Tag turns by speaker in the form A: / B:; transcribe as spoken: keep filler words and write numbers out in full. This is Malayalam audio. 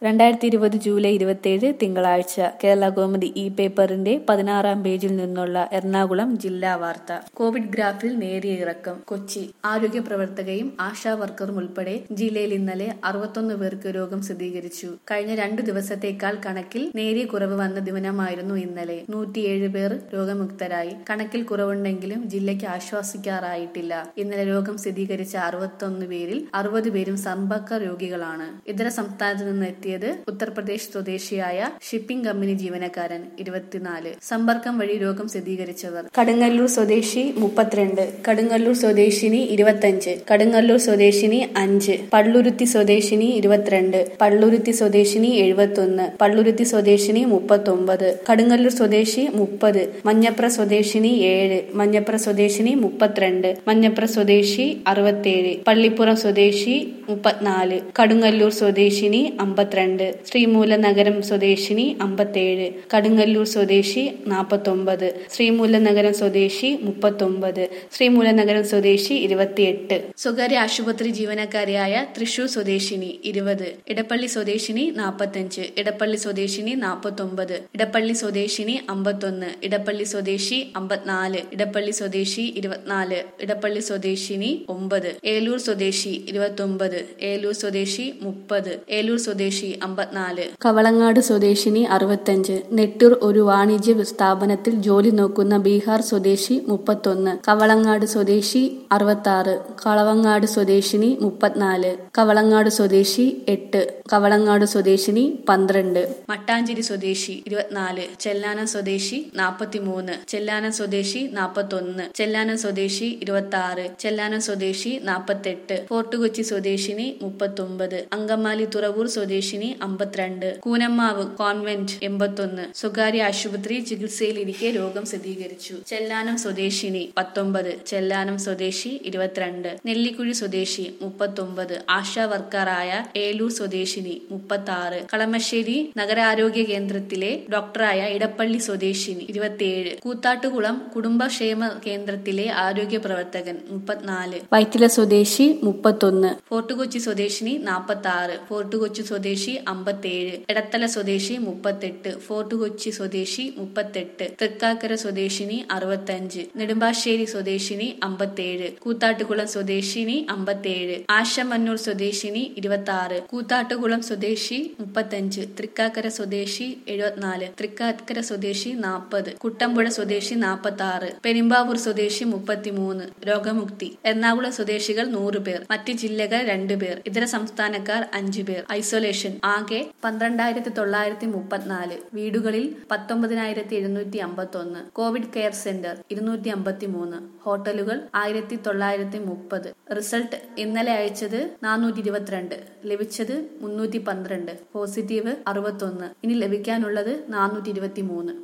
A: രണ്ടായിരത്തി ഇരുപത് ജൂലൈ ഇരുപത്തിയേഴ് തിങ്കളാഴ്ച കേരള കൗമുദി ഇ പേപ്പറിന്റെ പതിനാറാം പേജിൽ നിന്നുള്ള എറണാകുളം ജില്ലാ വാർത്ത. കോവിഡ് ഗ്രാഫിൽ നേരിയ ഇറക്കം. കൊച്ചി. ആരോഗ്യ പ്രവർത്തകയും ആശാ വർക്കറും ഉൾപ്പെടെ ജില്ലയിൽ ഇന്നലെ അറുപത്തൊന്ന് പേർക്ക് രോഗം സ്ഥിരീകരിച്ചു. കഴിഞ്ഞ രണ്ടു ദിവസത്തേക്കാൾ കണക്കിൽ നേരിയ കുറവ് വന്ന ദിനമായിരുന്നു ഇന്നലെ. നൂറ്റിയേഴ് പേർ രോഗമുക്തരായി. കണക്കിൽ കുറവുണ്ടെങ്കിലും ജില്ലയ്ക്ക് ആശ്വസിക്കാറായിട്ടില്ല. ഇന്നലെ രോഗം സ്ഥിരീകരിച്ച അറുപത്തൊന്ന് പേരിൽ അറുപത് പേരും സമ്പർക്ക രോഗികളാണ്. ഇതര സംസ്ഥാനത്ത് നിന്ന് എത്തിയ ഉത്തർപ്രദേശ് സ്വദേശിയായ ഷിപ്പിംഗ് കമ്പനി ജീവനക്കാരൻ ഇരുപത്തിനാല്. സമ്പർക്കം വഴി രോഗം സ്ഥിരീകരിച്ചവർ: കടുങ്ങല്ലൂർ സ്വദേശി മുപ്പത്തിരണ്ട്, കടുങ്ങല്ലൂർ സ്വദേശിനി ഇരുപത്തിയഞ്ച്, കടുങ്ങല്ലൂർ സ്വദേശിനി അഞ്ച്, പള്ളുരുത്തി സ്വദേശിനി ഇരുപത്തിരണ്ട്, പള്ളുരുത്തി സ്വദേശിനി എഴുപത്തൊന്ന്, പള്ളുരുത്തി സ്വദേശിനി മുപ്പത്തൊമ്പത്, കടുങ്ങല്ലൂർ സ്വദേശി മുപ്പത്, മഞ്ഞപ്ര സ്വദേശിനി ഏഴ്, മഞ്ഞപ്ര സ്വദേശിനി മുപ്പത്തിരണ്ട്, മഞ്ഞപ്ര സ്വദേശി അറുപത്തിയേഴ്, പള്ളിപ്പുറം സ്വദേശി മുപ്പത്തിനാല്, കടുങ്ങല്ലൂർ സ്വദേശിനി അമ്പത്തിരണ്ട്, ശ്രീമൂലനഗരം സ്വദേശിനി അമ്പത്തിയേഴ്, കടുങ്ങല്ലൂർ സ്വദേശി നാൽപ്പത്തൊമ്പത്, ശ്രീമൂലനഗരം സ്വദേശി മുപ്പത്തൊമ്പത്, ശ്രീമൂലനഗരം സ്വദേശി ഇരുപത്തിയെട്ട്. സ്വകാര്യ ആശുപത്രി ജീവനക്കാരിയായ തൃശൂർ സ്വദേശിനി ഇരുപത്, ഇടപ്പള്ളി സ്വദേശിനി നാൽപ്പത്തഞ്ച്, ഇടപ്പള്ളി സ്വദേശിനി നാൽപ്പത്തൊമ്പത്, ഇടപ്പള്ളി സ്വദേശിനി അമ്പത്തൊന്ന്, ഇടപ്പള്ളി സ്വദേശി അമ്പത്തിനാല്, ഇടപ്പള്ളി സ്വദേശി ഇരുപത്തിനാല്, ഇടപ്പള്ളി സ്വദേശിനി ഒമ്പത്, ഏലൂർ സ്വദേശി ഇരുപത്തൊമ്പത്, ഏലൂർ സ്വദേശി മുപ്പത്, ഏലൂർ സ്വദേശി അമ്പത്തിനാല്, കവളങ്ങാട് സ്വദേശിനി അറുപത്തഞ്ച്, നെട്ടൂർ ഒരു വാണിജ്യ സ്ഥാപനത്തിൽ ജോലി നോക്കുന്ന ബീഹാർ സ്വദേശി മുപ്പത്തൊന്ന്, കവളങ്ങാട് സ്വദേശി അറുപത്താറ്, കളവങ്ങാട് സ്വദേശിനി മുപ്പത്തിനാല്, കവളങ്ങാട് സ്വദേശി എട്ട്, കവളങ്ങാട് സ്വദേശിനി പന്ത്രണ്ട്, മട്ടാഞ്ചേരി സ്വദേശി ഇരുപത്തിനാല്, ചെല്ലാനം സ്വദേശി നാൽപ്പത്തിമൂന്ന്, ചെല്ലാനം സ്വദേശി നാൽപ്പത്തൊന്ന്, ചെല്ലാനം സ്വദേശി ഇരുപത്തി ആറ്, ചെല്ലാനം സ്വദേശി നാൽപ്പത്തെട്ട്, ഫോർട്ട് കൊച്ചി സ്വദേശിനി മുപ്പത്തൊമ്പത്, അങ്കമാലി തുറവൂർ സ്വദേശിനി അമ്പത്തിരണ്ട്, കൂനമ്മാവ് കോൺവെന്റ് എൺപത്തൊന്ന്. സ്വകാര്യ ആശുപത്രി ചികിത്സയിലിരിക്കെ രോഗം സ്ഥിരീകരിച്ചു. ചെല്ലാനം സ്വദേശിനി പത്തൊമ്പത്, ചെല്ലാനം സ്വദേശി ഇരുപത്തിരണ്ട്, നെല്ലിക്കുഴി സ്വദേശി മുപ്പത്തൊമ്പത്, ആശാ വർക്കറായ ഏലൂർ സ്വദേശിനി മുപ്പത്തി ആറ്, കളമശ്ശേരി നഗരാരോഗ്യ കേന്ദ്രത്തിലെ ഡോക്ടറായ ഇടപ്പള്ളി സ്വദേശിനി ഇരുപത്തിയേഴ്, കൂത്താട്ടുകുളം കുടുംബക്ഷേമ കേന്ദ്രത്തിലെ ആരോഗ്യ പ്രവർത്തകൻ മുപ്പത്തിനാല്, വൈറ്റില സ്വദേശി മുപ്പത്തൊന്ന്, ഫോർട്ട് കൊച്ചി സ്വദേശിനി നാൽപ്പത്തി ആറ്, ഫോർട്ട് കൊച്ചി സ്വദേശി അമ്പത്തിയേഴ്, എടത്തല സ്വദേശി മുപ്പത്തെട്ട്, ഫോർട്ട് കൊച്ചി സ്വദേശി മുപ്പത്തെട്ട്, തൃക്കാക്കര സ്വദേശിനി അറുപത്തഞ്ച്, നെടുമ്പാശ്ശേരി സ്വദേശിനി അമ്പത്തിയേഴ്, കൂത്താട്ടുകുളം സ്വദേശിനി അമ്പത്തിയേഴ്, ആശമന്നൂർ സ്വദേശിനി ഇരുപത്തി ആറ്, കൂത്താട്ടുകുളം സ്വദേശി മുപ്പത്തഞ്ച്, തൃക്കാക്കര സ്വദേശി എഴുപത്തിനാല്, തൃക്കാക്കര സ്വദേശി നാൽപ്പത്, കുട്ടമ്പുഴ സ്വദേശി നാൽപ്പത്തി ആറ്, പെരുമ്പാവൂർ സ്വദേശി മുപ്പത്തിമൂന്ന്. രോഗമുക്തി. എറണാകുളം സ്വദേശികൾ നൂറ് പേർ, മറ്റ് ജില്ലകൾ രണ്ട് പേർ, ഇതര സംസ്ഥാനക്കാർ അഞ്ചു പേർ. ഐസൊലേഷൻ. ആകെ പന്ത്രണ്ടായിരത്തി തൊള്ളായിരത്തി മുപ്പത്തിനാല്. വീടുകളിൽ പത്തൊമ്പതിനായിരത്തി എഴുന്നൂറ്റി അമ്പത്തൊന്ന്. കോവിഡ് കെയർ സെന്റർ ഇരുന്നൂറ്റി അമ്പത്തിമൂന്ന്. ഹോട്ടലുകൾ ആയിരത്തി തൊള്ളായിരത്തി മുപ്പത്. റിസൾട്ട് ഇന്നലെ അയച്ചത് നാനൂറ്റി ഇരുപത്തിരണ്ട്, ലഭിച്ചത് മുന്നൂറ്റി പന്ത്രണ്ട്, പോസിറ്റീവ് അറുപത്തൊന്ന്, ഇനി ലഭിക്കാനുള്ളത് നാനൂറ്റി ഇരുപത്തി മൂന്ന്.